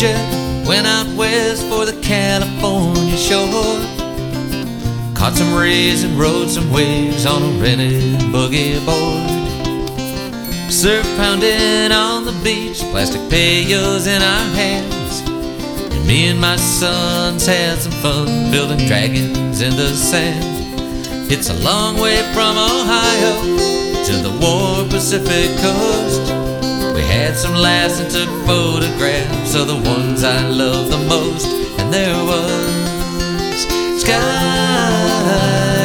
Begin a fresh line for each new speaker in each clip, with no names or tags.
jet, went out west for the California shore. Caught some rays and rode some waves on a rented boogie board. Surf pounding on the beach, plastic pails in our hands, and me and my sons had some fun building dragons in the sand. It's a long way from Ohio to the warm Pacific coast. We had some laughs and took photographs of the ones I loved the most. And there was sky,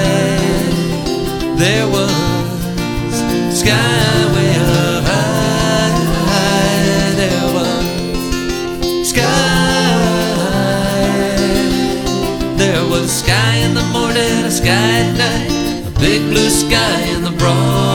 there was sky way up high. There was sky, there was sky in the morning, a sky at night, a big blue sky in the broad